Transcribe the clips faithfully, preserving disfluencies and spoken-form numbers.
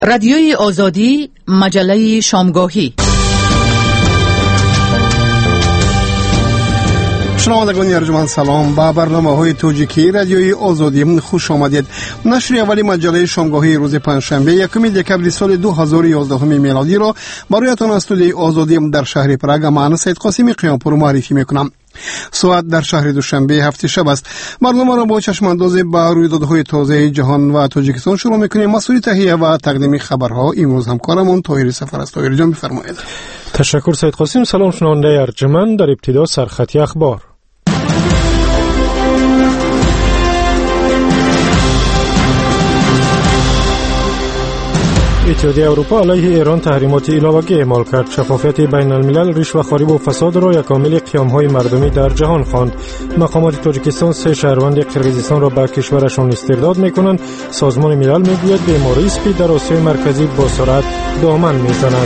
رادیوی آزادی، مجله شامگاهی. شنوندگان ارجمند سلام. با برنامه های توجیکی رادیوی آزادی خوش آمدید. نشر اولی مجله شامگاهی روز پنجشنبه یکم دکبر سال دو هزار و یازده میلادی را برایتان از استودیوی آزادی در شهر پراگ من سید قاسمی قیامپور معرفی میکنم. ساعت در شهر دوشنبه هفت شب است. برنامه را با چشم انداز به رویدادهای تازه جهان و تاجیکستان شروع میکنیم. مسئول تهیه و تقدیم خبرها امروز همکارمون طاهر سفر است. طاهر جان بفرمایید. تشکر سید قاسم. سلام شنونده ارجمند. در ابتدا سرخطی اخبار. اتحادیه اروپا علیه ایران تحریمات علاوگی اعمال کرد. شفافیت بین الملل، رشوه‌خواری و فساد را یک عامل قیام‌های مردمی در جهان خواند. مقامات تاجیکستان سه شهروند قرقیزستان را به کشورشان استرداد می‌کنند. سازمان ملل می‌گوید بیماری اسپید در آسیای مرکزی با سرعت دامن می‌زند.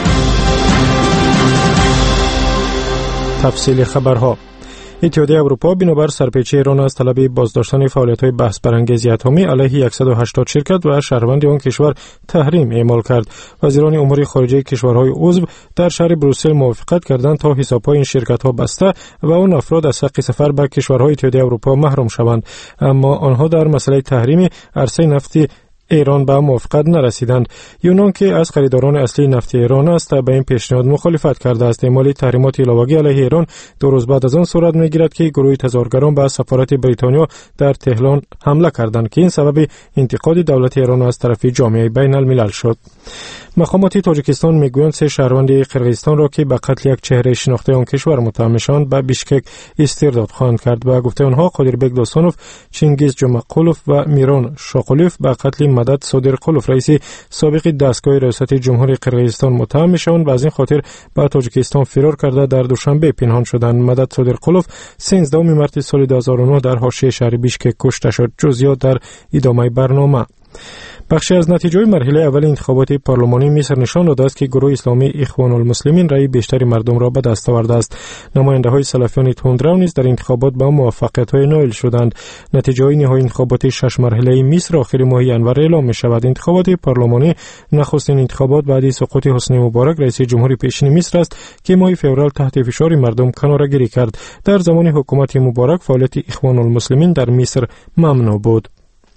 تفصیل خبرها. اتحادیه اروپا بنابر سرپیچی ایران از طلب بازداشتن فعالیت‌های بحث برانگیز اتمی علیه صد و هشتاد شرکت و شهروند آن کشور تحریم اعمال کرد. وزیران امور خارجه کشورهای عضو در شهر بروسل موافقت کردند تا حساب‌های این شرکت‌ها بسته و آن افراد از حق سفر به کشورهای اتحادیه اروپا محروم شوند، اما آنها در مسئله تحریم عرصه نفتی ایران به موافقت نرسیدند. یونان که از خریداران اصلی نفت ایران است به این پیشنهاد مخالفت کرده است. اعمال تحریمات علاوگی علیه ایران دو روز بعد از آن صورت میگیرد که گروه تظاهرگران به سفارت بریتانیا در تهران حمله کردند که این سبب انتقاد دولت ایران از طرف جامعه بین الملل شد. مقامات تاجیکستان میگویند سه شهروند قرقیزستان را که به قتل یک چهره شناخته آن کشور متهم میشوند به بیشکک استرداد خواهند کرد. به گفته آنها قادربک داستانوف، چینگیز جمعقولوف و میران شاقولیف به قتل مدد صادرقولوف رئیس سابق دستگاه ریاست جمهوری قرقیزستان متهم میشوند و از این خاطر به تاجیکستان فرار کرده در دوشنبه پنهان شدند. مدد صادرقولوف سیزده مارس سال دو هزار و نه در حاشیه شهر بیشکک کشته شد. جزئیات در ادامه برنامه. بخشی از نتیجه مرحله اول انتخابات پارلمانی مصر نشان داده است که گروه اسلامی اخوان المسلمین رأی بیشتری مردم را به دست آورده است. نماینده‌های سلفیان تندرو نیز در انتخابات با موفقیت‌های نایل شدند. نتیجه نهایی انتخابات شش مرحله مصر آخر ماه ینور اعلام می‌شود. انتخابات پارلمانی نخستین انتخابات بعد از سقوط حسنی مبارک رئیس جمهوری پیشین مصر است که ماه فوریه تحت فشار مردم کناره‌گیری کرد. در زمان حکومت مبارک فعالیت اخوان المسلمین در مصر ممنوع بود.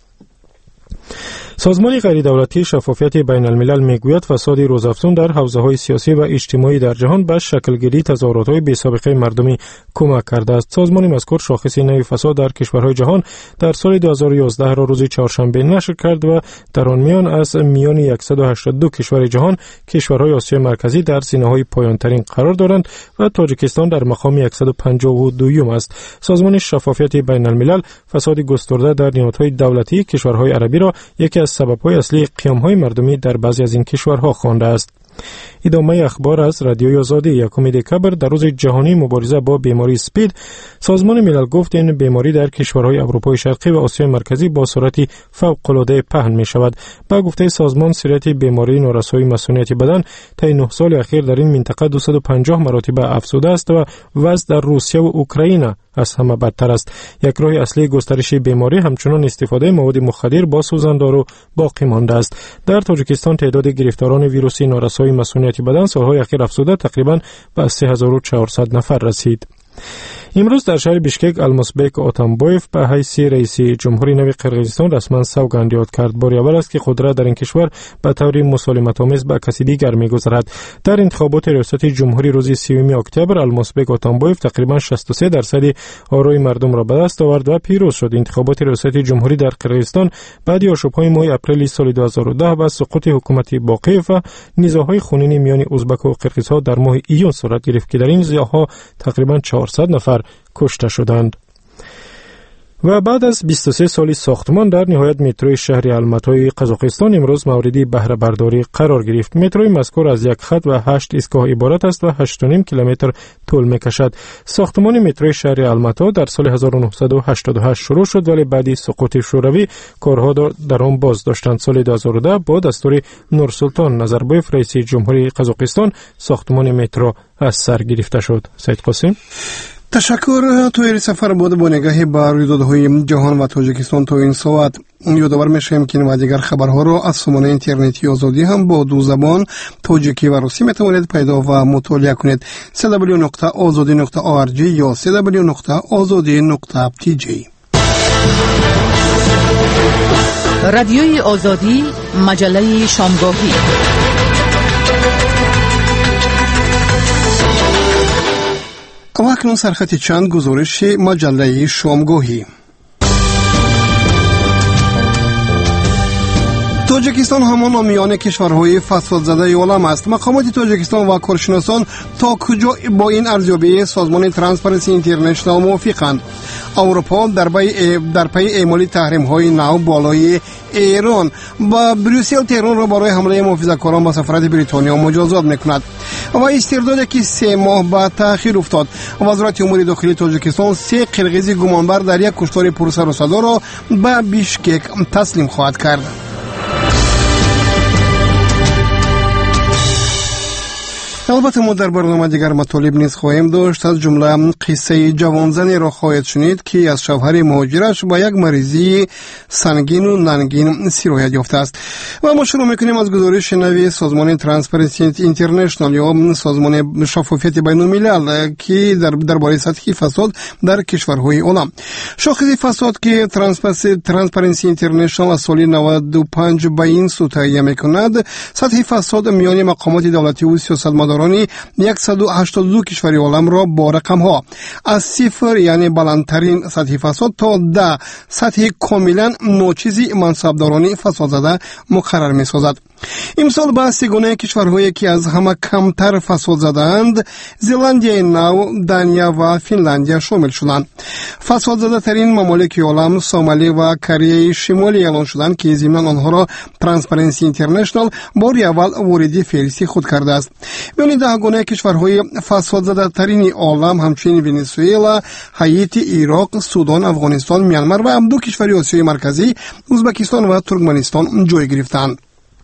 سازمان غیر دولتی شفافیت بین الملل میگوید فساد روزافزون در حوزه‌های سیاسی و اجتماعی در جهان به شکلگیری تظاهرات‌های بی‌سابقه مردمی کمک کرده است. سازمان مذکور شاخص نوع فساد در کشورهای جهان در سال دو هزار و یازده را روز چهارشنبه نشر کرد و در آن میان از میان صد و هشتاد و دو کشور جهان کشورهای آسیای مرکزی در زینه‌های پایان‌ترین قرار دارند و تاجیکستان در مقام صد و پنجاه و دو است. سازمان شفافیت بین الملل فساد گسترده در نهادهای دولتی کشورهای عربی را یکی از سبب‌های اصلی قیام‌های مردمی در بعضی از این کشورها خوانده است. ادامه اخبار از رادیوی آزادی. یکم دکبر در روز جهانی مبارزه با بیماری اسپید، سازمان ملل گفت این بیماری در کشورهای اروپای شرقی و آسیای مرکزی با سرعت فوق‌العاده پهن می شود. با گفته سازمان سرعت بیماری نارسایی مسئولیت بدن طی نه سال اخیر در این منطقه دویست و پنجاه مراتب افزوده است و وضع در روسیه و اوکراین از همه بدتر است. یک راه اصلی گسترش بیماری همچنان استفاده مواد مخدر با سوزاندار باقی مانده است. در تاجیکستان تعداد گرفتاران ویروسی نارسایی مسئولیت بدن سالهای اخیر افزوده تقریباً به سه هزار و چهارصد نفر رسید. امروز در شهر بیشکک المازبek اتامبایف به حیث رئیس جمهوری نو قرقیزستان رسما سوگند یاد کرد. بار اول است که قدرت در این کشور به طور مسالمت‌آمیز به کسی دیگر می‌گذرد. در انتخابات ریاست جمهوری روز سیوم اکتبر المازبek اتامبایف تقریبا شصت و سه درصد آرای مردم را به دست آورد و پیروز شد. انتخابات ریاست جمهوری در قرقیزستان بعد از آشوب‌های ماه اپریل سال دو هزار و ده و سقوط حکومت باقیف و نزاع‌های خونین میان ازبک و قرقیزها در ماه ایون صورت گرفت که در این نزاع‌ها تقریبا چهارصد نفر کشته شدند. و بعد از بیست و سه سال ساختمان در نهایت متروی شهر الماتای قزاقستان امروز مورد بهره برداری قرار گرفت. متروی مذکور از یک خط و هشت ایستگاه عبارت است و هشت و نیم کیلومتر طول می‌کشد. ساختمان متروی شهر الماتا در سال هزار و نهصد و هشتاد و هشت شروع شد ولی بعد از سقوط شوروی کارها در آن باز داشتند. سال دو هزار و ده با دستور نورسلطان نظربایف رئیس جمهوری قزاقستان ساختمان مترو از سر گرفته شد. سید قاسم. تشکر. طاهر سفر بود با نگاهی به رویدادهای جهان و تاجیکستان تا این ساعت. یادآور میشیم که و دیگر خبرها را از سامانه اینترنتی آزادی هم با دو زبان تاجیکی و روسی میتوانید پیدا و مطالعه کنید. دبلیو دبلیو دبلیو نقطه آزادی نقطه او آر جی یا دبلیو دبلیو دبلیو نقطه آزادی نقطه تی جی. رادیوی آزادی، مجله شامگاهی. و اکنون سرخط چند گزارش مجله شامگاهی. تاجیکستان همان میان کشورهای فساد زده عالم است. مقامات تاجیکستان و کارشناسان تا کجا با این ارزیابی سازمان ترانسپرنسی اینترنشنال موافقند؟ اروپا در پی در پی اعمال تحریم‌های نو بالای ایران و بروسل تهران را برای حمله محافظه‌کاران با سفارت بریتانیا مجازات می‌کند و استردادی که سه ماه بعد تأخیر افتاد. وزارت امور داخلی تاجیکستان سه قرقیزی گمانبر در یک کشتار پرسر و صدا را به بیشکک تسلیم خواهد کرد. البته ما در برنامه دیگر مطالب نیز خواهیم داشت. از جمله قصه جوانزنی را خواهید شنید که از شوهر مهاجرش با یک مریضی سنگین و ننگین سیرایت یافته است. و ما شروع میکنیم از گزارش نوی سازمان ترانسپرنسی اینترنشنال یا سازمان شفافیت بین الملل که در درباره سطح فساد در کشورهای عالم. شاخص فساد که ترانسپرنسی اینترنشنال از سال نود و پنج به این سو تهیه میکند، سطح فساد میان مقامات دولتی و سیاستمداران صد و هشتاد و دو کشوری عالم را با رقم ها از صفر یعنی بلندترین سطح فساد تا ده سطح کاملا ناچیزی منصبدارانی فساد زده مقرر می سازد. امسال به سگانه کشورهایی که از همه کمتر فساد زدند زلندیای نو، دانیا و فنلاندیا شامل شدند. فساد زده ترین ممالک عالم سومالی و کره شمالی اعلان شدند که ضمن آنها را ترانسپرنسی اینترنشنال بار اول وارد فهرست خود کرده است. بین دهگانه کشورهای فساد زده ترین عالم همچنین ونزوئلا، هایتی، عراق، سودان، افغانستان، میانمار و دو کشور آسیای مرکزی ازبکستان و ترکمنستان جای گرفتند.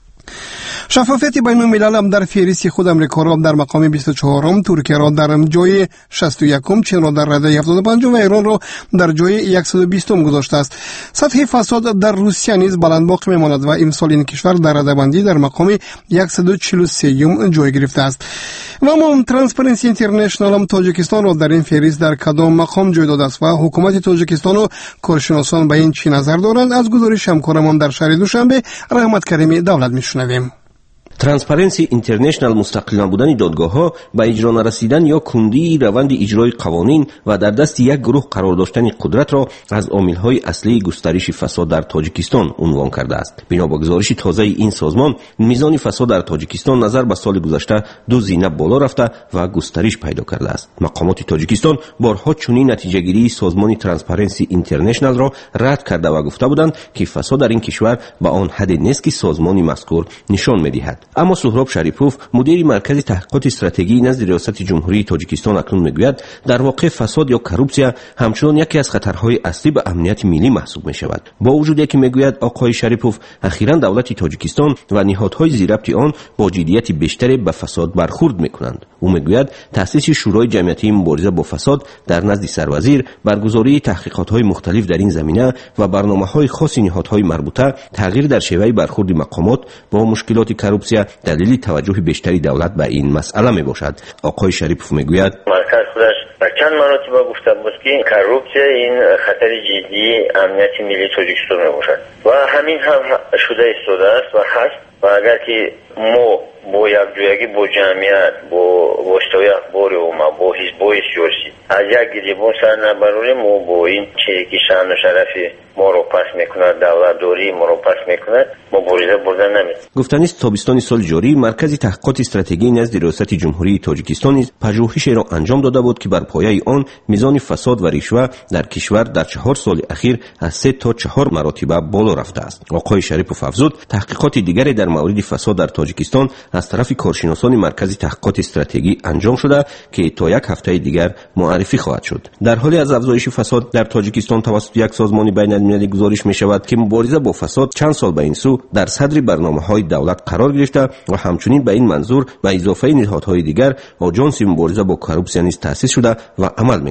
شفافیت بین الملل هم در فهرست خود امریکا را در مقام بیست و چهارم، ترکیه را در جای شصت و یکم، چین را در رده هفتاد و پنج و ایران را در جای صد و بیست گذاشته است. سطح فساد در روسیه نیز بلند باقی میماند و امسال این کشور در رده بندی در مقام صد و چهل و سه جای گرفته است. و ما ترانسپرنسی اینترنشنال هم تاجیکستان را در این فهرست در کدام مقام جای داده است و حکومت تاجیکستان و کارشناسان به این چی نظر دارند؟ از گزارش همکارمان در شهر دوشنبه رحمت کریمی دولت میشنویم. ترانسپرنسی اینترنشنال مستقل بودن دادگاه‌ها با اجرا نرسیدن یا کندی روند اجرای قوانین و در دست یک گروه قرار داشتن قدرت را از عامل‌های اصلی گسترش فساد در تاجیکستان عنوان کرده است. بنا به گزارش تازه این سازمان، میزان فساد در تاجیکستان نظر به سال گذشته دو زینه بالا رفته و گسترش پیدا کرده است. مقامات تاجیکستان بارها چنین نتیجه‌گیری سازمان ترانسپرنسی اینترنشنال را رد کرده و گفته بودند که فساد در این کشور به آن حد نیست که سازمان مذکور نشان می‌دهد. اما سهراب شریپوف، مدیر مرکز تحقیقات استراتژی نزد ریاست جمهوری تاجیکستان اکنون میگوید در واقع فساد یا کروپسیا همچنان یکی از خطرهای اصلی به امنیت ملی محسوب می شود. با وجودی که میگوید آقای شریپوف اخیراً دولت تاجیکستان و نهادهای زیرربط آن با جدیت بیشتری به فساد برخورد میکنند. او میگوید تأسیس شورای جمعیتی مبارزه با فساد در نزد سروزیر، برگزاری تحقیقات‌های مختلف در این زمینه و برنامه‌های خاص نهادهای مربوطه، تغییر در شیوه برخورد مقامات با مشکلات کروپسیا دلیل توجه بیشتری دولت به این مسئله می باشد. آقای شریپوف میگوید مرکز خودش و چند مراتب گفته بود که کروپسیا این خطر جدی امنیت ملی تاجیکستان می باشد و همین هم شده ایستاده است و هست و اگر که ما با یکجایی با جمعیت با واسطه اخبار و ما با حزب‌های سیاسی از یک گریبان سر نبراریم و با این چیزی که شأن و شرف ما رو پس میکند، دولت داری ما رو پس میکند، مبارزه بردن نمید. گفتنی است تابستان سال جاری مرکز تحقیقات استراتژی نزد ریاست جمهوری تاجیکستان نیز پژوهشی را انجام داده بود که بر پایه آن میزان فساد و رشوه در کشور در چهار سال اخیر از سه تا چهار مراتب بالا رفته است. آقای شریپوف افزود تحقیقات دیگری در مورد فساد در تاجیکستان از طرف کارشناسان مرکز تحقیقات استراتژی انجام شده که تا یک هفته دیگر معرفی خواهد شد. در حالی از افزایش فساد در تاجیکستان توسط یک سازمان بین المللی گزارش می شود که مبارزه با فساد چند سال به این سو در صدر برنامه‌های دولت قرار گرفته و همچنین به این منظور به اضافه نهادهای دیگر آژانس مبارزه با کروپسیا نیز تأسیس شده و عمل می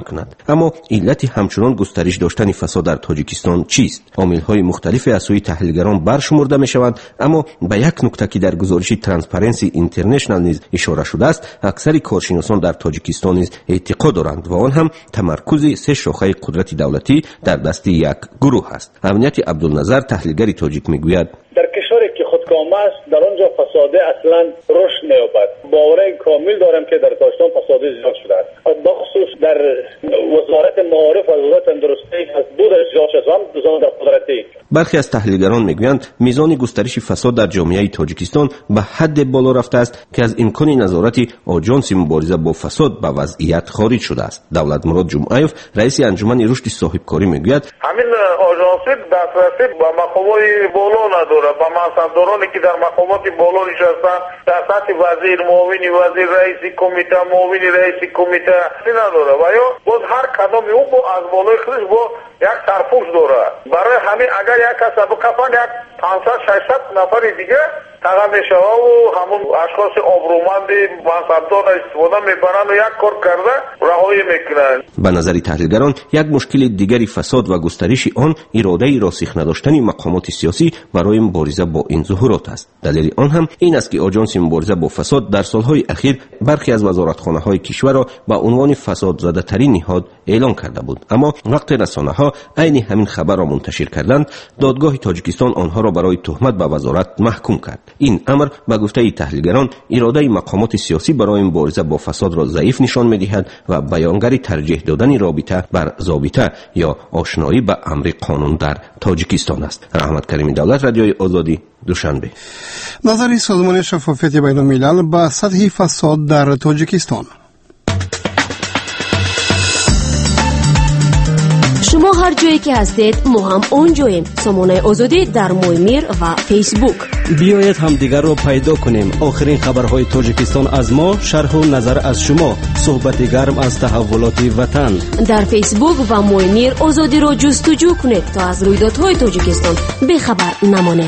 می‌کند. اما علت همچنان گسترش داشتن فساد در تاجیکستان چیست؟ عامل‌های مختلف از سوی تحلیلگران برشمرده می‌شوند، اما به یک نکته که در گزارش ترانسپرنسی اینترنشنال نیز اشاره شده است، اکثر کارشناسان در تاجیکستان نیز اعتقاد دارند و آن هم تمرکز سه شاخه قدرت دولتی در دست یک گروه است. امنیت عبدالنظر تحلیلگر تاجیک میگوید در کشوری که خودکامه است در آنجا فساد اصلا رشد نیابد. باور کامل دارم که در تاجیکستان فساد زیاد شده است، بخصوص در وزارت معارف و وزارت تندرستی از دو در زیاد شده هم دوزان در قدرتی. برخی از تحلیلگران میگویند میزان گسترش فساد در جامعه تاجیکستان به حد بالا رفته است که از امکان نظارت آژانس مبارزه با فساد به وضعیت خارج شده است. دولت مراد جمعیف رئیس انجمن رشد صاحبکاری میگوید همین آژانس دسترسی به مقامات بالا نداره، به منصبدارانی که در مقامات بالا نشستن در سطح وزیر، معاون وزیر، رئیس کمیته، معاون رئیس کمیته نداره و یا باز هر کدام او با از بالای خودش با یک سرپوش داره. برای همین اگر یک کس با کفن یک پانصد ششصد نفر دیگه تقام میشه و همون اشخاص آبرومند منصبدار استفاده میبرن و یک کار کرده رهایی میکنن. به نظر تحلیلگران یک مشکل دیگری فساد و گسترش آن اراده راسخ نداشتن مقامات سیاسی برای مبارزه با این ظهورات است. دلیل آن هم این است که آژانس مبارزه با فساد در سالهای اخیر برخی از وزارتخانه‌های کشور را به عنوان فساد زده ترین نهاد اعلان کرده بود، اما وقت رسانه‌ها عین همین خبر را منتشر کردند دادگاه تاجیکستان آنها را برای تهمت به وزارت محکوم کرد. این امر به گفته تحلیلگران اراده مقامات سیاسی برای مبارزه با فساد را ضعیف نشان می‌دهد و بیانگر ترجیح دادن رابطه بر ضابطه یا آشنایی به امر قانون در تاجیکستان است. رحمت کریمی دولت، رادیوی آزادی، دوشنبه. نظر سازمان شفافیت بین الملل به سطح فساد در تاجیکستان. شما هر جایی که هستید ما هم اونجاییم. سامانه آزادی در مویمیر و فیسبوک. بیایید هم دیگر رو پیدا کنیم. آخرین خبرهای تاجیکستان از ما، شرح و نظر از شما، صحبت گرم از تحولات وطن. در فیسبوک و مویمیر آزادی رو جستجو کنید تا از رویدادهای تاجیکستان بخبر نمانید.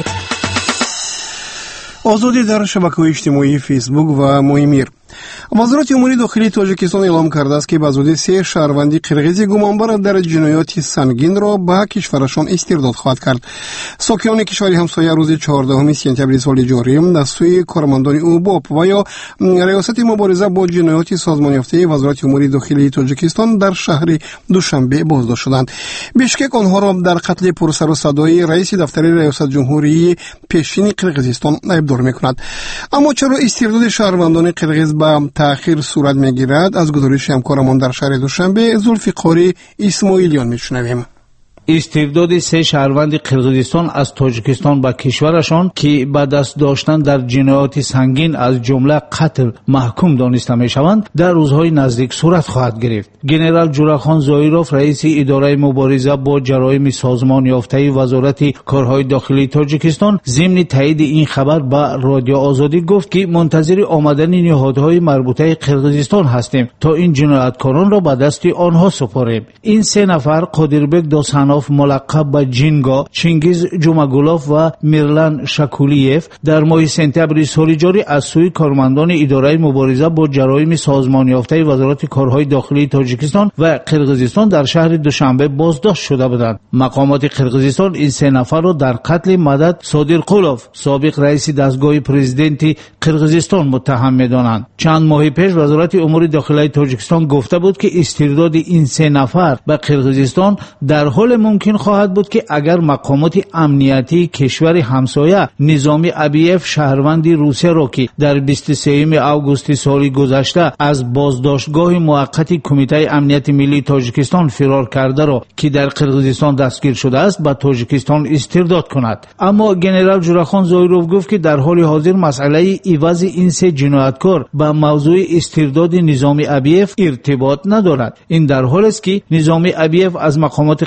آزادی در شبکه‌های اجتماعی فیسبوک و مویمیر. وزارت امور داخلی تاجیکستان اعلام کرده است که به زودی سه شهروندی قرغیزی گمانبر در جنایات سنگین را به کشورشان استرداد خواهد کرد. ساکنان کشور همسایه روز چهاردهم سپتامبر سال جاری دستور کارمندان اوباپ و یا ریاست مبارزه با جنایات سازمان یافته وزارت امور داخلی تاجیکستان در شهر دوشنبه بازداشت شدند. بیشکک آنها را در قتل پرسر و صدای رئیس دفتر ریاست جمهوری پیشین قرغیزستان ابدار می‌کند. اما چرا استرداد شهروندان قرغیز به تأخیر صورت می‌گیرد؟ از گزارش همکارمان در شهر دوشنبه زلفقاری اسماعیلیان می‌شنویم. استرداد سه شهروند قرغیزستان از تاجیکستان به کشورشان که به دست داشتن در جنایات سنگین از جمله قتل محکوم دانسته میشوند در روزهای نزدیک صورت خواهد گرفت. گنرال جوراخان زایروف رئیس اداره مبارزه با جرایم سازمان یافته وزارت کارهای داخلی تاجیکستان ضمن تایید این خبر به رادیو آزادی گفت که منتظر آمدن نهادهای مربوطه قرغیزستان هستیم تا این جنایتکاران را به دست آنها سپاریم. این سه نفر قادربک داسان ملقب به جینگا، چینگیز جومگولوف و میرلان شکولیف در ماه سپتامبر سال جاری از سوی کارمندان اداره مبارزه با جرایم سازمان یافته وزارت کارهای داخلی تاجیکستان و قرغیزستان در شهر دوشنبه بازداشت شده بودند. مقامات قرغیزستان این سه نفر را در قتل مدد صادرقولوف، سابق رئیس دستگاه پرزیدنتی قرغیزستان متهم می‌دانند. چند ماه پیش وزارت امور داخلی تاجیکستان گفته بود که استرداد این سه نفر به قرغیزستان در حال ممکن خواهد بود که اگر مقامات امنیتی کشور همسایه نظامی ابیف شهروند روسیه را که در بیست و سوم آگوست سال گذشته از بازداشتگاه موقت کمیته امنیت ملی تاجیکستان فرار کرده را که در قرغیزستان دستگیر شده است به تاجیکستان استرداد کند. اما گنرال جوراخان زایروف گفت که در حال حاضر مسئله عوض این سه جنایتکار به موضوع استرداد نظامی ابیف ارتباط ندارد. این در حالی است که نظامی ابیف از مقامات قرغیزستان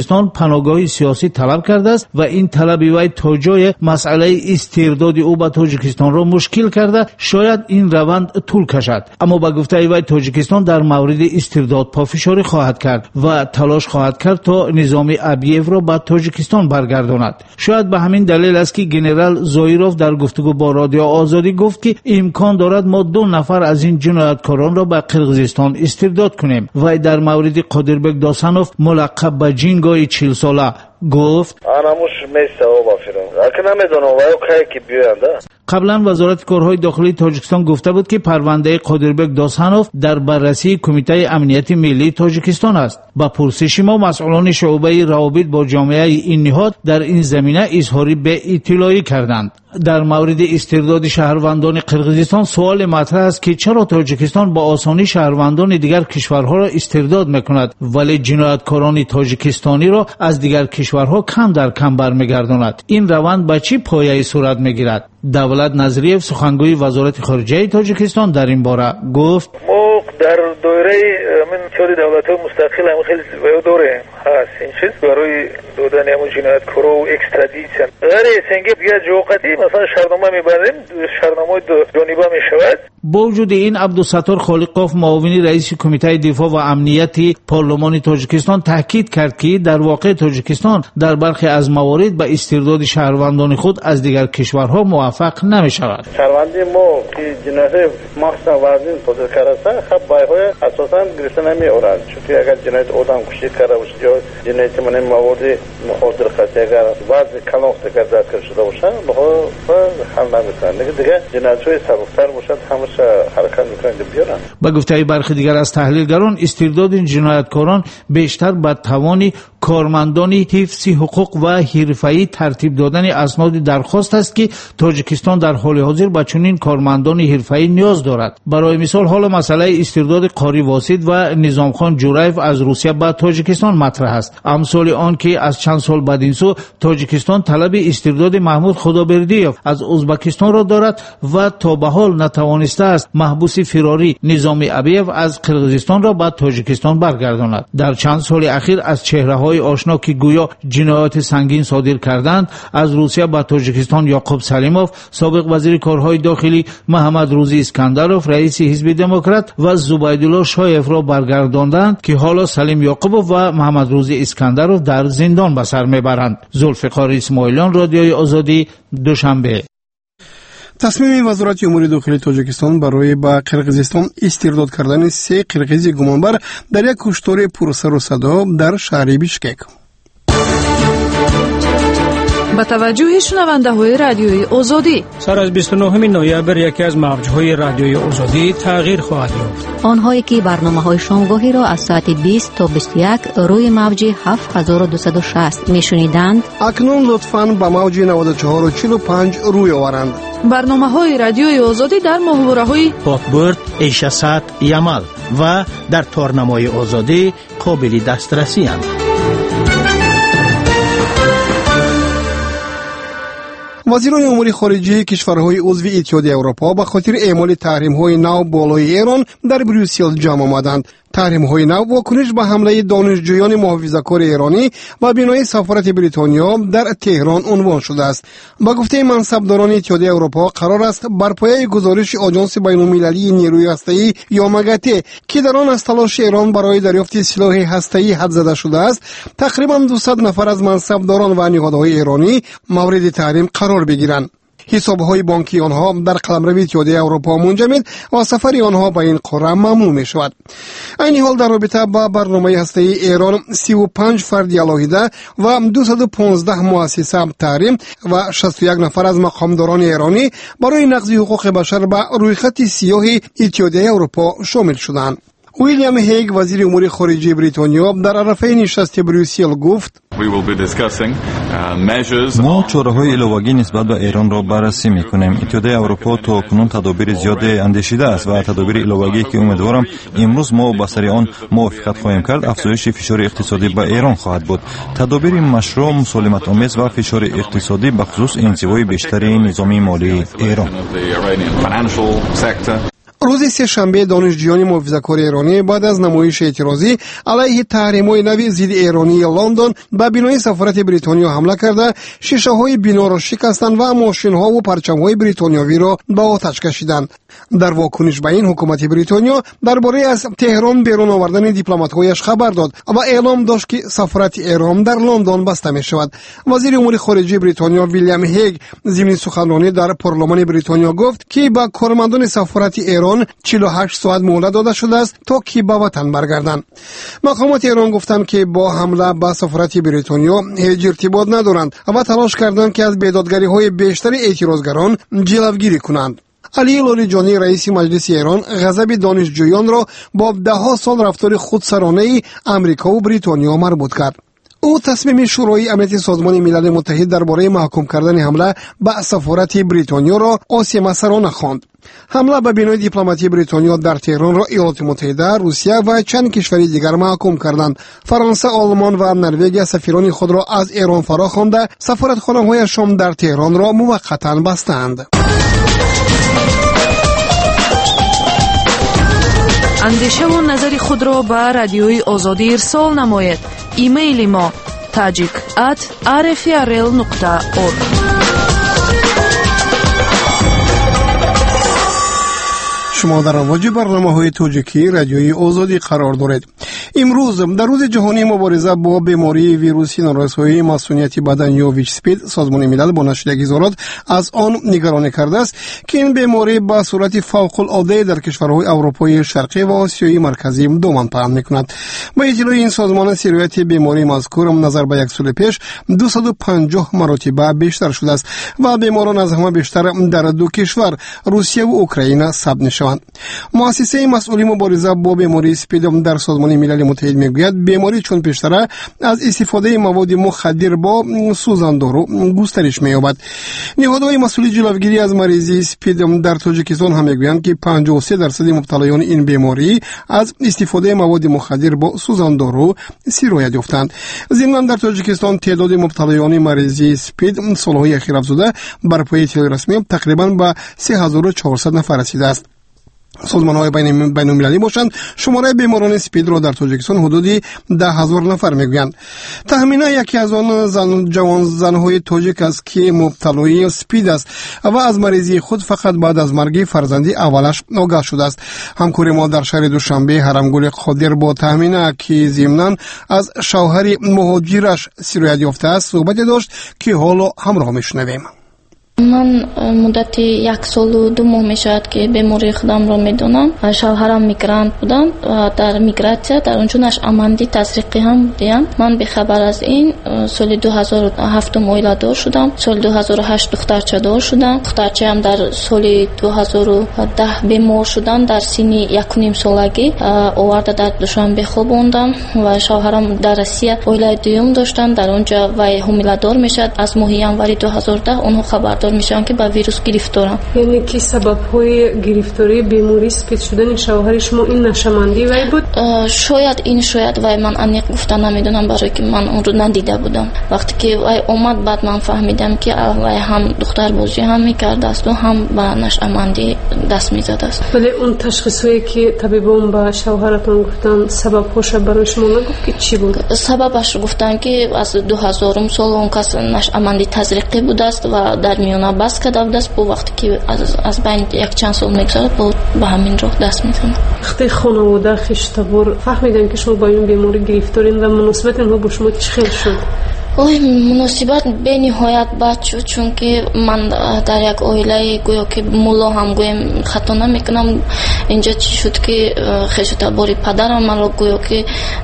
тоҷикистон паноҳгоҳи сиёсӣ талаб кардааст ва ин талаби вай то ҷое масъалаи истирдоди ӯ ба тоҷикистонро мушкил карда шояд ин раванд тӯл кашад. аммо ба гуфтаи вай тоҷикистон дар мавриди истирдод пофишорӣ хоҳад кард ва талош хоҳад кард то низоми абиевро ба тоҷикистон баргардонад. шояд ба ҳамин далел аст ки генерал зоиров дар гуфтугӯ бо радио озодӣ гуфт ки имкон дорад мо ду нафар аз ин ҷинояткоронро ба қирғизистон истирдод кунем. вай дар мавриди қодирбек досанов мулаққаб ба ҷингои чилсола гуфт қаблан вазорати корҳои дохилии тоҷикистон гуфта буд ки парвандаи қодирбек досанов дар баррасии кумитаи амнияти миллии тоҷикистон аст. ба пурсиши мо масъулони шуъбаи равобит бо ҷомеаи ин ниҳод дар ин замина изҳори беиттилоӣ карданд. дар мавриди истирдоди шаҳрвандони қирғизистон суоле матраҳ аст ки чаро тоҷикистон ба осонӣ шаҳрвандони дигар кишварҳоро истирдод мекунад, вале ҷинояткорони тоҷикистониро аз дигар кишварҳо кам дар кам бармегардонад. ин раванд ба чӣ пояи сурат мегирад? давлат назриев сухангӯи вазорати хориҷаи тоҷикистон дар ин бора гуфт: мо дар доираи мин чори давлатҳои мустақил ҳам хеле дорем ҳаст ин чиз барои додани ҳамон ҷинояткоро экстрадитсия ғайри сенги я ҷоқатӣ масалан шаҳрнома мебарем, шаҳрномаи ҷониба мешавад. бо вуҷуди ин абдусаттор холиқов муовини раиси кумитаи дифоъ ва амнияти парлумони тоҷикистон таъкид кард ки дар воқеъ тоҷикистон дар бархе аз маворид ба истирдоди шаҳрвандони худ аз дигар кишварҳо муваффақ намешавад. шаҳрванди мо ки ҷинояти махсусан вазнин содир кардаста хаб байҳоя асосан гирифта намеоранд, чунки агар ҷинояти одамкушӣ карда бошад ё ҷинояти ман маводи мухозир қасди агар вазни калон агар дасткар шуда бошад баҳо ҳал намекунанд. дигар ҷиноятҳои сабуктар бошад ҳамаша ҳаракат мекунанд биёранд. ба гуфтаи бархи дигар аз таҳлилгарон истирдоди ҷинояткорон бештар ба тавони кормандони ҳифзи ҳуқуқ ва ҳирфаӣ тартиб додани асноди дархост аст ки тоҷикистон дар ҳоли ҳозир ба чунин кормандони ҳирфаӣ ниёз дорад. барои мисол ҳоло масъалаи истирдоди қори восит ва низомхон ҷураев аз русия ба тоҷикистон матраҳ аст. амсоли он ки аз чанд сол баъдин су тоҷикистон талаби истирдоди маҳмуд худобердиев аз ӯзбакистонро дорад ва то ба ҳол натавонистааст маҳбуси фирорӣ низоми абиев аз қирғизистонро ба тоҷикистон баргардонад. дар чанд соли ахир аз чеҳраҳои ошно ки гӯё ҷинояти сангин содир карданд аз русия ба тоҷикистон ёқуб салимов, собиқ вазири корҳои дохилӣ маҳаммад рӯзи искандаров, раиси ҳизби демократ ва зубайдулло шоевро баргардонданд ки ҳоло салим ёқубов ва маҳаммад рӯзи искандаров дар зиндон ба сар мебаранд. зулфиқор исмоилиён, радиои озодӣ, душанбе. тасмими вазорати умури дохили тоҷикистон барои ба қирғизистон истирдод кардани се қирғизи гумонбар дар як куштори пурсару садо дар шаҳри бишкек. ба таваҷҷӯҳи шунавандаҳои радиои озодӣ, сар аз бисту нӯҳуми ноябр яке аз мавҷҳои радиои озодӣ тағйир хоҳад ёфт. онҳое ки барномаҳои шомгоҳиро аз соати бист то бисту як рӯи мавҷи ҳафт ҳазору дусаду шаст мешуниданд, акнун лутфан ба мавҷи наводу чаҳору чилу панҷ рӯй оваранд. барномаҳои радиои озодӣ дар моҳвораҳои покбурд, эшасад, ямал ва дар торнамои озодӣ қобили дастрасианд. вазирони умури хориҷии кишварҳои узви иттиҳоди аврупо ба хотири эъмоли таҳримҳои нав болои эрон дар брюссел ҷамъ омаданд. таҳримҳои нав вокуниш ба ҳамлаи донишҷӯёни муҳофизакори эронӣ ва бинои сафорати бритониё дар теҳрон унвон шудааст. ба гуфтаи мансабдорони иттиҳоди аврупо қарор аст бар пояи гузориши оҷонси байнулмилалии нерӯи ҳастаӣ ё магате ки дар он аз талоши эрон барои дарёфти силоҳи ҳастаӣ ҳад зада шудааст, тақрибан дусад нафар аз мансабдорон ва ниҳодҳои эронӣ мавриди таҳрим қарор бигиранд. ҳисобҳои бонкии онҳо дар қаламрави иттиҳоди аврупо мунҷамид ва сафари онҳо ба ин қора мамнӯъ мешавад. айни ҳол дар робита ба барномаи ҳастаии эрон сиву панҷ фарди алоҳида ва дусаду понздаҳ муассиса таҳрим ва шасту як нафар аз мақомдорони эронӣ барои нақзи ҳуқуқи башар ба рӯйхати сиёҳи иттиҳодияи аврупо шомил шуданд. уильям ҳейг, вазири умури хориҷии бритониё, дар арафаи нишасти брюссел гуфт: мо чораҳои иловагӣ нисбат ба эронро баррасӣ мекунем. иттиҳодияи аврупо то кунун тадобири зиёде андешидааст ва тадобири иловагие ки умедворам имрӯз мо ба сари он мувофиқат хоҳем кард, афзоиши фишори иқтисодӣ ба эрон хоҳад буд. тадобири машрӯъ, мусолиматомез ва фишори иқтисодӣ бахусус инзивои бештари низоми молии эрон. روز سه‌شنبه دانشجویان محافظه‌کار ایرانی بعد از نمایش اعتراضی علیه تحریم‌های نوی ضد ایرانی لندن به بنای سفارت بریتانیا حمله کرده، شیشه‌های بنا را شکستند و ماشین‌ها و پرچم‌های بریتانیایی را به آتش کشیدند. در واکنش به این حکومت بریتانیا درباره از تهران بیرون آوردن دیپلمات‌هایش خبر داد و اعلام داشت که سفارت ایران در لندن بسته می‌شود. وزیر امور خارجه بریتانیا ویلیام هیگ ضمن سخنرانی در پارلمان بریتانیا گفت که به کارمندان سفارت ایران چهل و هشت ساعت مهلت داده شده است تا که به وطن برگردند. مقامات ایران گفتند که با حمله به سفارت بریتانیا هیچ ارتباط ندارند و تلاش کردند که از بیدادگری‌های بیشتر اعتراضگران جلوگیری کنند. علی لاریجانی رئیس مجلس ایران غضب دانشجویان را با ده ها سال رفتار خودسرانه امریکا و بریتانیا مربوط کرد. او تصمیم شورای امنیت سازمان ملل متحد درباره محکوم کردن حمله به سفارت بریتانیا را عاصمه‌سرانه خواند. حمله به بنای دیپلماتی بریتانیا در تهران را ایالات متحده، روسیه و چند کشور دیگر محکوم کردند. فرانسه، آلمان و نروژ سفیران خود را از ایران فرا خوانده، سفارتخانه‌هایشان در تهران را موقتا بستند. اندیشه و نظر خود را به رادیوی آزادی ارسال نماید. ایمیل ما tajik at r f r l nokta org. شما در امواج برنامه‌های توجیکی رادیوی آزادی قرار دارید. امروز در روز جهانی مبارزه با بیماری ویروسی نارسایی مسئولیت بدن یا ویچ اسپید، سازمان ملل با نشر اظهارات از آن نگرانی کرده است که این بیماری به صورت فوق العاده در کشورهای اروپای شرقی و آسیای مرکزی دامن پهن می‌کند. با اطلاع این سازمان سریعت بیماری مذکور نظر به یک سال پیش دویست و پنجاه مرتبه بیشتر شده است و بیماران از همه بیشتر در دو کشور روسیه و اوکراین ثبت می‌شوند. مؤسسه مسئول مبارزه با بیماری اسپید در سازمان ملل متحد میگوید بیماری چون پیشتر از استفاده مواد مخدر با سوزاندارو گسترش می‌یابد. نهادهای مسئول جلوگیری از مریضی اسپید در تاجیکستان هم میگویند که پنجاه و سه درصد مبتلایان این بیماری از استفاده مواد مخدر با سوزاندارو سرایت یافتند. ضمن در تاجیکستان تعداد مبتلایان مریضی اسپید سالهای اخیر افزوده بر پایه اطلاع رسمی تقریبا به سه هزار و چهارصد نفر رسیده است. سازمان‌های بین المللی باشند شماره بیماران اسپید را در تاجیکستان حدودی ده هزار نفر میگویند. تخمینا یکی از آن زن جوان زن‌های تاجیک است که مبتلای اسپید است و از مریضی خود فقط بعد از مرگ فرزندی اولش آگاه شده است. همکار ما در شهر دوشنبه حرمگل قادر با تخمینا که ضمناً از شوهر مهاجرش سرایت یافته است صحبت داشت که حالا همراه میشنویم. من مدتی یک سال و دو ماه میشد که بیماری خودم را میدونم. شوهرم میگرانت بودن و در میگراتیا در اونجا نشأمندی تزریقی هم بودیم. من به خبر از این سال دو هزار و هفت مولد دار شدم. سال دو هزار و هشت دخترچه دار شدم. دخترچه هم در سال دو هزار و ده بیمار شدن. در سن یک و نیم سالگی آورده در دوشنبه خوابوندم و شوهرم در روسیه اولاد دوم داشتن. در اونجا وای حامله دار میشد. از ماه ینوری دو هزار و ده اونها خبر میشن که با ویروس گرفتارن. یعنی کی سبب های گرفتاری بیماری اسپید شدن شوهر شما این نشمندی وای بود؟ شاید این شاید وای من انیق گفتن نمیدونم برای که من اون رو ندیده بودم. وقتی که وای اومد بعد من فهمیدم که وای هم دختر بازی هم میکرده است و هم با نشمندی دست میزد است. ولی اون تشخیصی که طبیبان با شوهرتون گفتن سبب هاش برای شما نگفت که چی بود؟ سببش گفتن که از دو هزارم سال اون کس نشمندی تزریقی بود است و در میون بس کرده بود است. با وقتی که از از بین یک چند سال میگذره با به همین راه دست میزنه. وقتی خانواده خشتبار فهمیدن که شما با این بیماری گرفتارین و مناسبت اونها با شما چی شد؟ اوه مناسبت به نهایت بد شد چون که من در یک عائله گویا که مولا هم گویم خطا نمیکنم. اینجا چی شد که خشتباری پدرم من رو گویا که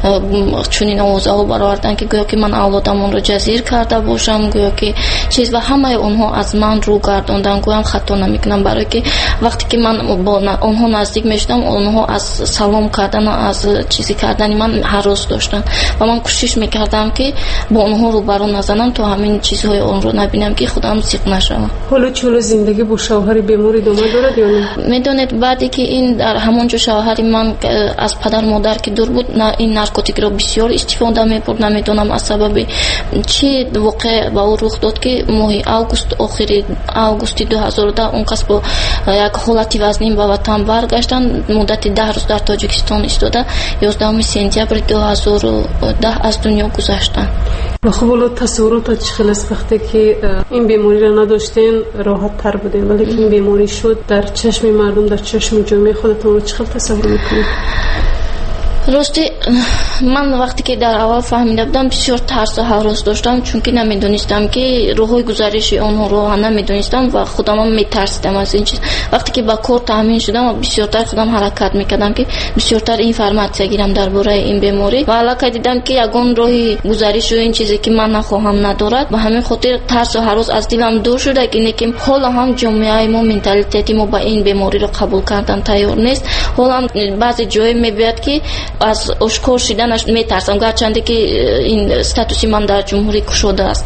چنین اوضاع برآوردن که گویا که من اولادم رو جزیر کرده باشم گویا که چیز و همه اونها از من رو گردوندن. گویم خطا نمیکنم برای که وقتی که من با اونها نزدیک میشدم اونها از سلام کردن از چیزی کردن من هراس داشتن و من کوشش میکردم که با اونها رو баро назанам, то ҳамин чизҳои онро набинам, ки худам сиқ нашавам. ҳоло чӯла зиндагӣ бо шавҳари бемор идома дорад ё не? Медонед, баъде ки ин дар ҳамон ҷо шавҳари ман аз падар модар ки дур буд, ин наркотикро бисёр истифода мебурд. Намедонам аз сабаби чӣ воқеъ ба ӯ рух дод ки моҳи август, охири августи ду ҳазору даҳ он кас бо як ҳолати вазнин ба ватан баргаштанд. муддати даҳ рӯз дар тоҷикистон истода ёздаҳуми сентябри ду ҳазору даҳ аз дунё гузаштанд. خب حالا تصورات چه خیلی است وقتی که این بیماری را نداشتین راحت تر بودین، ولی که این بیماری شد در چشم مردم، در چشم جامعه خودتون رو چه خیلی تصور میکنید؟ рости ман вақте ки дар аввал фаҳмида будам бисёр тарсу ҳарос доштам, чунки намедонистам ки роҳҳои гузариши онҳоро намедонистам ва худамам метарсидам аз ин чиз. вақте ки ба кор таъмин шудам, бисёртар худам ҳаракат мекардам ки бисёртар информатсия гирам дар бораи ин беморӣ ва аллакай дидам ки ягон роҳи гузаришу ин чизе ки ман нахоҳам надорад. ба ҳамин хотир тарсу ҳарос аз дилам дур шуда ки не ки ҳола ҳам ҷомеаи мо, менталитети мо ба ин бемориро қабул кардан тайёр нест. ҳолам баъзе ҷое мебиёяд ки аз ошкор шиданаш метарсам, гарчанде ки ин статуси ман дар ҷумҳурӣ кушода аст.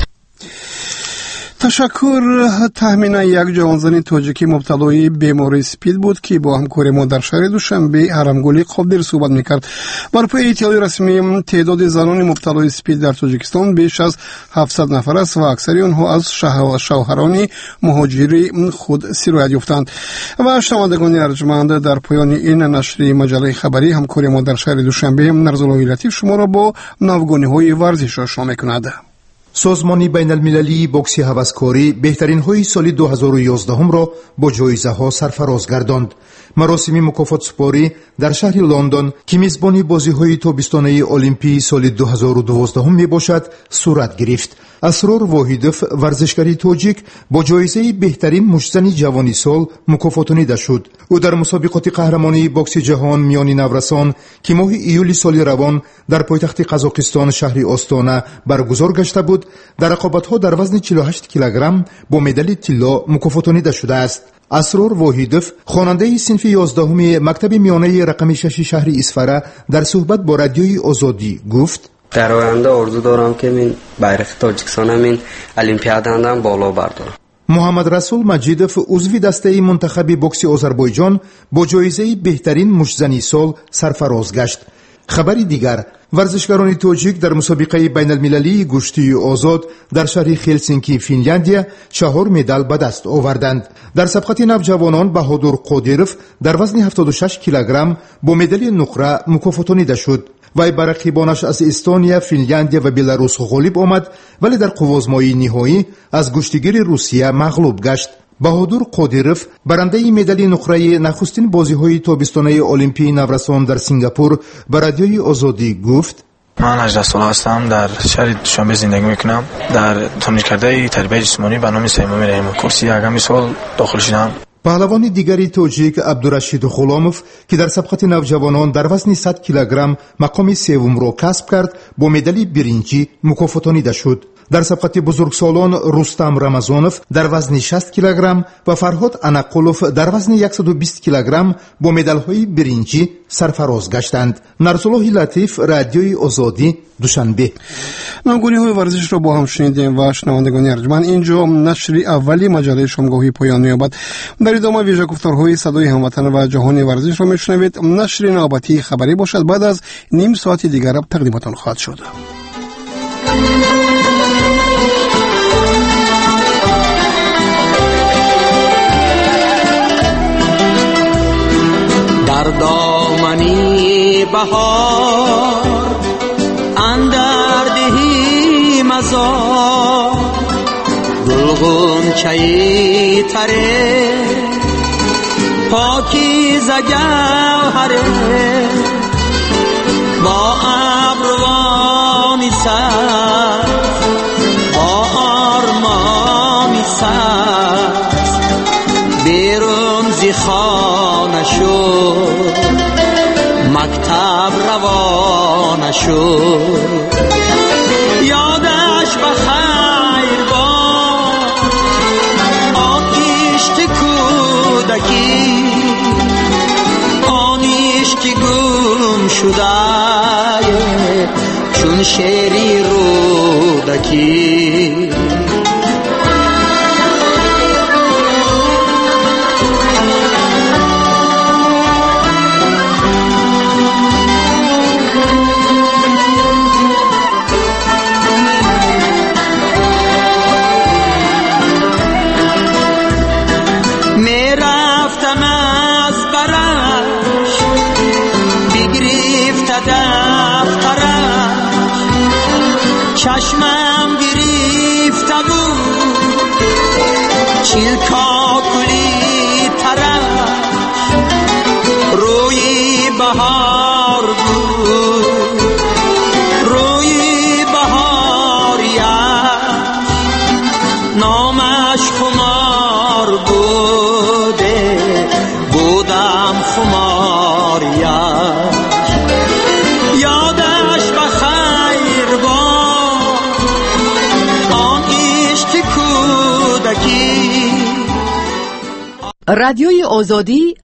ташаккур. тахминан як ҷавонзани тоҷикӣ мубталои бемории спид буд ки бо ҳамкори мо дар шаҳри душанбе ҳарамгули қодир суҳбат мекард. бар пои иттилои расмӣ теъдоди занони мубталои спид дар тоҷикистон беш аз ҳафтсад нафар аст ва аксари онҳо аз шавҳарони муҳоҷири худ сироят ёфтанд. ва шунавандагони арҷманд, дар поёни ин нашри маҷаллаи хабарӣ ҳамкори мо дар шаҳри душанбе нарзуллои латиф шуморо бо навгониҳои варзиш ошно мекунад. созмони байналмилалии бокси ҳаваскорӣ беҳтаринҳои соли ду ҳазору ёздаҳумро бо ҷоизаҳо сарфароз гардонд. маросими мукофотсупорӣ дар шаҳри лондон ки мизбони бозиҳои тобистонаи олимпии соли ду ҳазору дувоздаҳум мебошад, сурат гирифт. асрор воҳидов, варзишгари тоҷик, бо ҷоизаи беҳтарин мушзани ҷавони сол мукофотонида шуд. ӯ дар мусобиқоти қаҳрамонии бокси ҷаҳон миёни наврасон ки моҳи июли соли равон дар пойтахти қазоқистон шаҳри остона баргузор гашта буд, дар рақобатҳо дар вазни чилу ҳашт килограмм бо медали тилло мукофотонида шудааст. асрор воҳидов, хонандаи синфи ёздаҳуми мактаби миёнаи рақами шаши шаҳри исфара, дар суҳбат бо радиои озодӣ гуфт: дар оянда орзу дорам ки мен байрақи тоҷикистонам ин олимпиадандам боло бардорам. муҳаммад расул маҷидов, узви дастаи мунтахаби бокси озарбойҷон, бо ҷоизаи беҳтарин мушзани сол сарфароз гашт. хабари дигар, варзишгарони тоҷик дар мусобиқаи байналмилалии гӯштии озод дар шаҳри хелсинки, финляндия, чаҳор медал ба даст оварданд. дар сабқати навҷавонон Баҳодур Қодиров дар вазни ҳафтоду шаш килограмм бо медали нуқра мукофотонида шуд. вай ба рақибонаш аз Эстония, Финляндия ва Беларус ғолиб омад, вале дар қувозмоии ниҳоӣ аз гӯштигири Русия мағлуб гашт. Баҳодур Қодиров, барандаи медали нуқраи нахустин бозиҳои тобистонаи олимпии наврасон дар Сингапур, ба радиои Озодӣ гуфт: ман ҳаждаҳ сола ҳастам, дар шаҳри Душанбе зиндагӣ мекунам. дар турниркардаи тарбияи ҷисмонӣ ба номи сеюмуми раҳимов курси яками сол дохил шудам. паҳлавони дигари тоҷик Абдурашид Ғуломов, ки дар сабқати навҷавонон дар вазни сад килограмм мақоми севумро касб кард, бо медали биринҷӣ мукофотонида шуд. дар сабқати бузургсолон Рустам Рамазонов дар вазни шаст килограмм ва Фарҳод Анақулов дар вазни яксаду бист килограмм бо медалҳои биринҷӣ сарфароз гаштанд. Нарзуллоҳи Латиф, радиои Озодӣ, Душанбе. навгониҳои варзишро бо ҳам шунидем ва шунавандагони арҷманд, инҷо нашри аввали маҷаллаи шомгоҳӣ поён меёбад. дар идома вижагуфторҳои садои ҳамватан ва ҷаҳони варзишро мешунавед. нашри навбатии хабарӣ бошад, баъд аз ним соати дигар тақдимотон хоҳад шуд. در دامنی بهار اندر دهی مزار گلغنچه‌ای تره پاکیزه گوهره با ابروانی سر با آرمانی سر بیرون زی خانه شد مکتب روانه شد یادش بخیر باد آن کشت کودکی آنیش که گم شده چون شیری رو کودکی چشمم گریفته بود چیلکا کلی طرف روی بهار بود روی بهار یش نامش خمار بوده بودم خمار یش یادش بخیر باد آن عشق کودکی. رادیوی آزادی